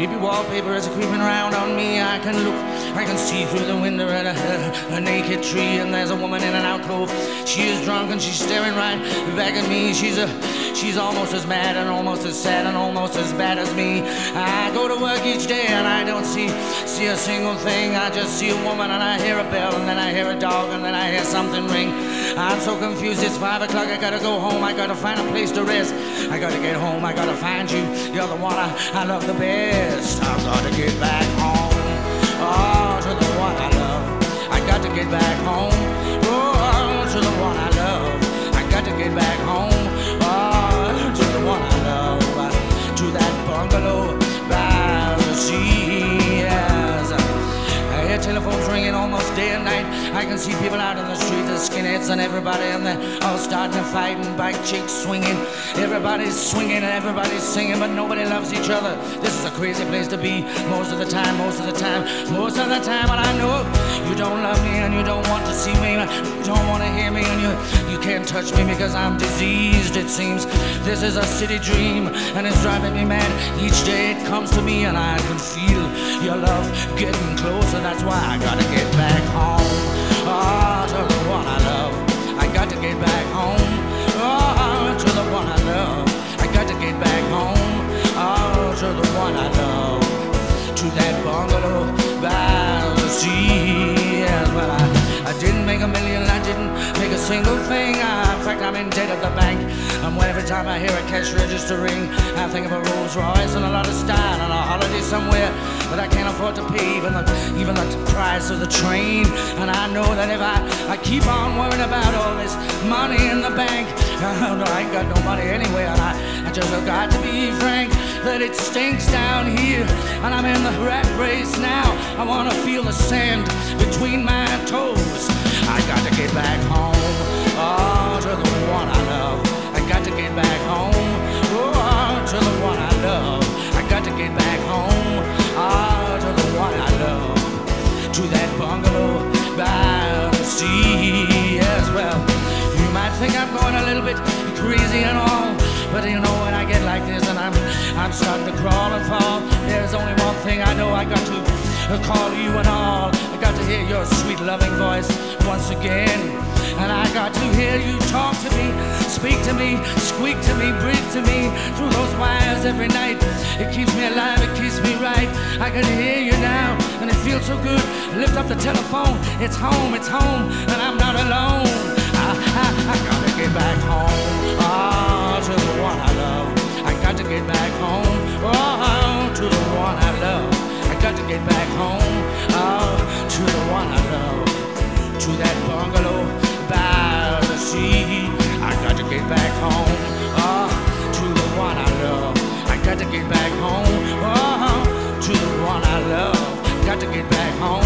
Creepy wallpaper is creeping around on me. I can look, I can see through the window at a naked tree, and there's a woman in an alcove. She is drunk and she's staring right back at me. She's almost as mad and almost as sad and almost as bad as me. I go to work each day and I don't see a single thing. I just see a woman and I hear a bell and then I hear a dog and then I hear something ring. I'm so confused. It's 5 o'clock. I gotta go home. I gotta find a place to rest. I gotta get home. I gotta find you. You're the one I love the best. I've gotta get back home. Oh, to the one I love. I got to get back home. Oh, to the one I love. I got to get back home. Oh, to the one I love. To that bungalow by the sea. Yes. I hear telephones ringing almost day and night. I can see people out in the streets, the skinheads and everybody, and they're all starting to fight and bike chicks swinging. Everybody's swinging and everybody's singing, but nobody loves each other. This is a crazy place to be most of the time. And I know you don't love me and you don't want to see me. You don't want to hear me and you can't touch me because I'm diseased, it seems. This is a city dream and it's driving me mad. Each day it comes to me and I can feel your love getting closer. That's why I gotta get back home. Oh, to the one I love. I got to get back home. Oh, to the one I love. I got to get back home. Oh, to the one I love. To that bungalow by the sea. Yes, well, I didn't make a million. I didn't make a single thing. In fact, I'm in debt at the bank. And every time I hear a cash register ring, I think of a Rolls Royce and a lot of style and a holiday somewhere that I can't afford to pay, even the price of the train. And I know that if I keep on worrying about all this money in the bank, I ain't got no money anywhere. And I just got to be frank that it stinks down here, and I'm in the rat race now. I wanna feel the sand between my toes. I got to get back home. Oh, to the one I love. I got to get back home. Oh, to the one I love. I got to get back home. Oh, to the one I love. To that bungalow by the sea. Yes, well, you might think I'm going a little bit crazy and all, but you know when I get like this and I'm starting to crawl and fall, there's only one thing I know. I got to call you and all. I got to hear your sweet loving voice once again. And I got to hear you talk to me, speak to me, squeak to me, breathe to me through those wires every night. It keeps me alive, it keeps me right. I can hear you now, and it feels so good. Lift up the telephone, it's home, and I'm not alone. I gotta get back home. Oh, to the one I love. I got to get back home. Oh, to the one I love. I got to get back home. Oh, to the one I love. To that bungalow by the sea. I got to get back home. Oh, to the one I love. I got to get back home. Oh, to the one I love. Got to get back home.